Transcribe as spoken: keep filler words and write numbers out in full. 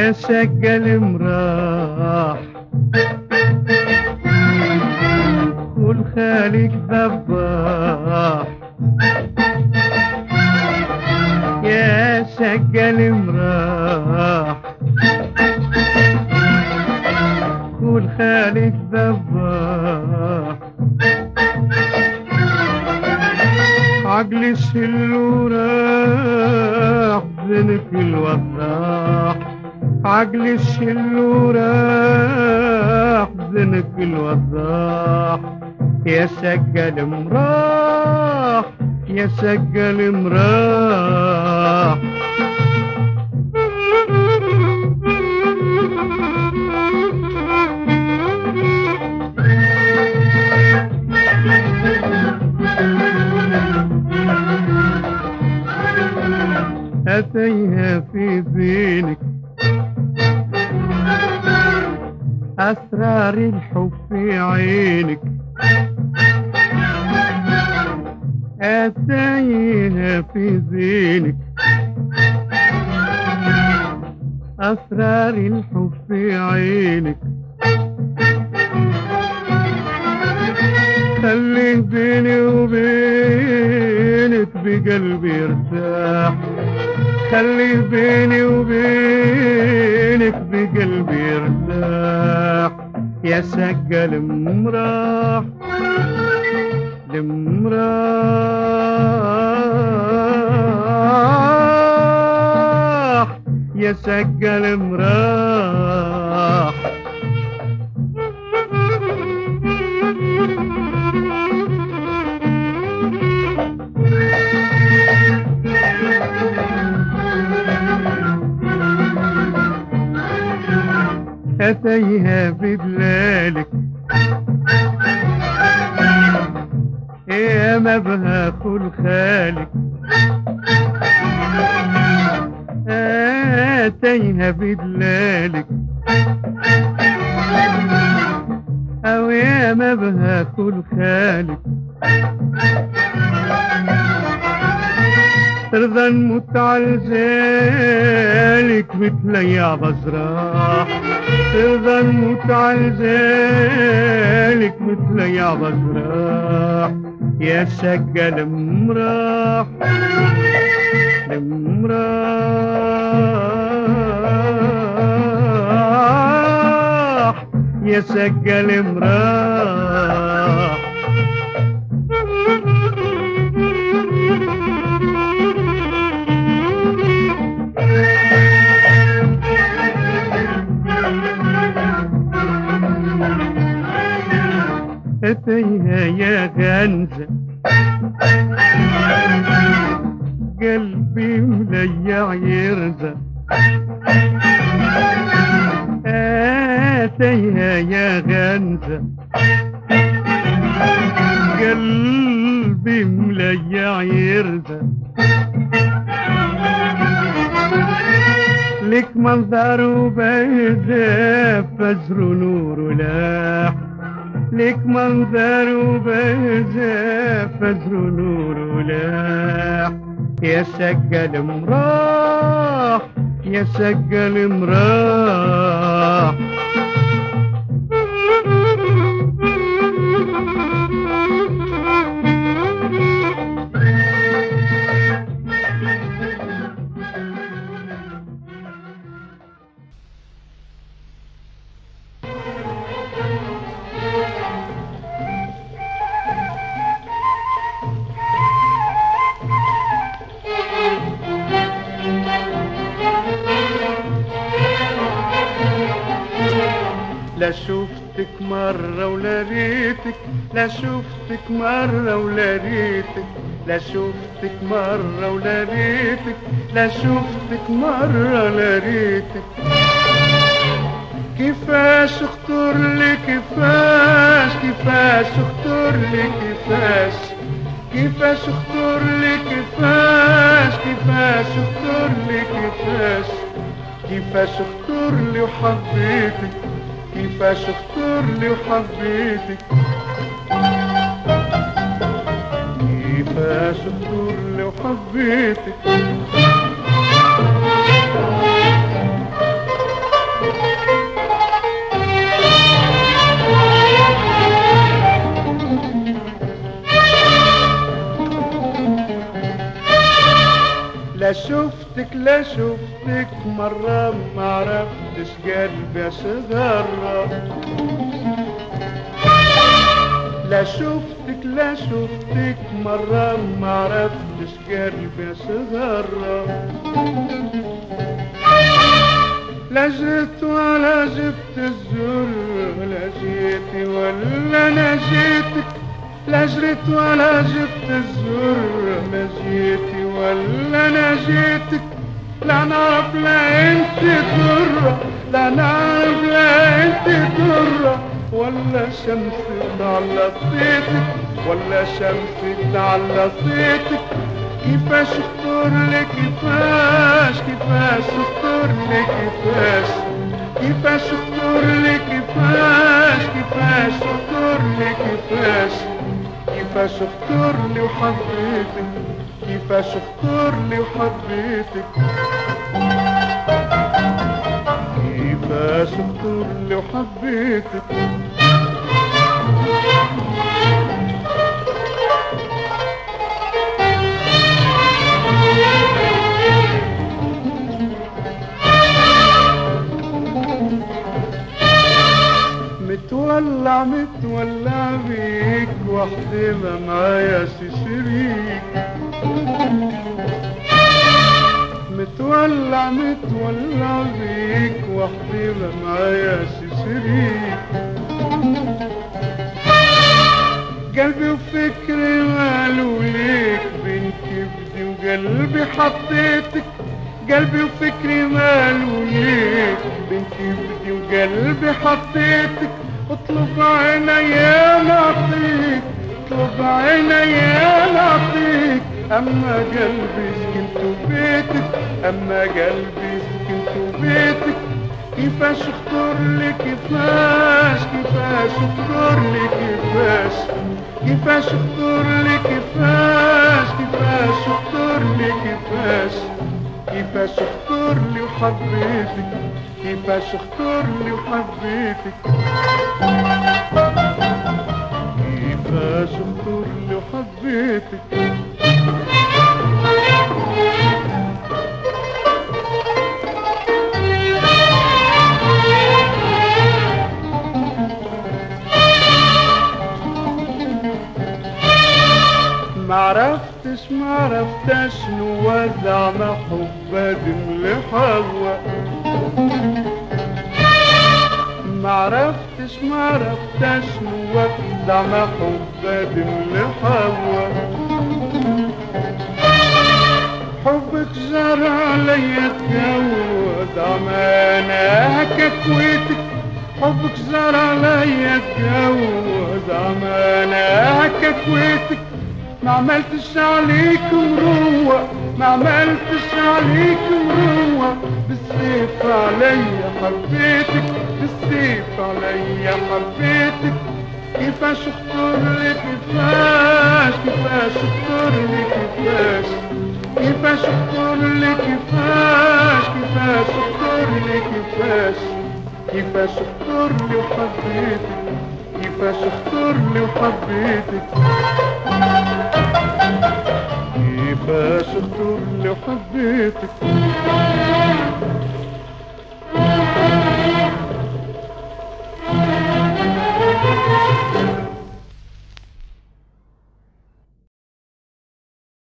يا سجل مراح والخالق ذباح يا سجل مراح والخالق ذباح عقل السلو راح ذنك الوضاح عقل السلو راح ذنك الوضاح يا سجل مراح يا سجل مراح أتيها في ذينك أسرار الحب في عينك أتيها في ذينك أسرار الحب في عينك خليه بيني وبينك بقلبي ارتاح خليه بيني وبينك بقلبي ارتاح يا سجل مراح المراح يا سجل مراح أتيها بدلالك يا مبهى خل خالك أتيها بدلالك أو يا مبهى خل خالك ترضى نموت على ذلك مثل يا بزراح ترضى نموت على ذلك مثل يا بزراح يا سجل مراح المراح يا سجل مراح أتيها يا غنزة قلبي مليع يرزة أتيها يا غنزة قلبي مليع يرزة لك منظر وبهزة فجر نور لاح لك منظر وبهزة فجر نور لاح يا سجل مراح يا سجل مراح لا شوفتك مرة ولا ريتك لا شوفتك مرة ولا ريتك لا شوفتك مرة ولا ريتك لا شوفتك مرة ولا ريتك كيفاش اخطر لي كيفاش كيفاش اخطر لي كيفاش كيفاش اخطر لي كيفاش كيفاش اخطر لي كيفاش كيفاش اخطر لي وحبيتك كيفاش اخطر لي وحبيتك كيفاش اخطر لي وحبيتك لا شفتك لا شفتك مرة ما عرفتش قلبي صغرة. لا شفتك لا شفتك مرة ما عرفتش قلبي صغرة. لا جيت ولا جبت الزر، لا جيتي ولا انا جيتك. لا جريت ولا جبت الزر، لا جيتي ولا انا جيتك. لا نعرف لا انت درة، لا نعرف لا انت درة، ولا شمس على صيتك، ولا شمس على صيتك. كيفاش اختار لك كيفاش كيفاش اختار لك كيفاش كيفاش اختار لك كيفاش كيفاش اختار لك كيفاش كيفاش اختار لي وحبيتك، كيفاش اختار لي وحبيتك، كيفاش اختار لي وحبيتك. متولع متولع بيك وحدي ما معايا شي شريك. متولع متولع بيك وحدي ما معايا شي شريك. قلبي وفكري مالو ليك، بين كبدي وقلبي حطيتك. قلبي وفكري مالو ليك، بين كبدي وقلبي حطيتك. اطلب عينيا نعطيك، اطلب عينيا نعطيك. اما قلبي سكنت بيتك، اما قلبي سكنت بيتك. كيفاش اختار لي كيفاش كيفاش اختار لي كيفاش كيفاش اختار لي كيفاش كيفاش اختار لي كيفاش كيفاش اختار لي وحبيتك، كيفاش اختار لي وحبيتك، كيفاش اختار لي وحبيتك. معرفتش معرفتش نوزع محبة لحوا. معرفتش معرفتش نوزع محبة لحوا. حبك جار عليا تجوز عمانا هكا كويتك. حبك جار عليا تجوز عمانا هكا كويتك. ما عملتش عليك مروة، ما عملتش عليك مروة. بالسيف عليا حبيتك، بالسيف عليا حبيتك. كيفاش اختار لي كيفاش كيفاش اختار لي كيفاش كيفاش اختار لي كيفاش كيفاش اختار لي كيفاش كيفاش اختار لي وحبيتك، كيفاش اختار لي وحبيتك، كيفاش اختار لي وحبيتك.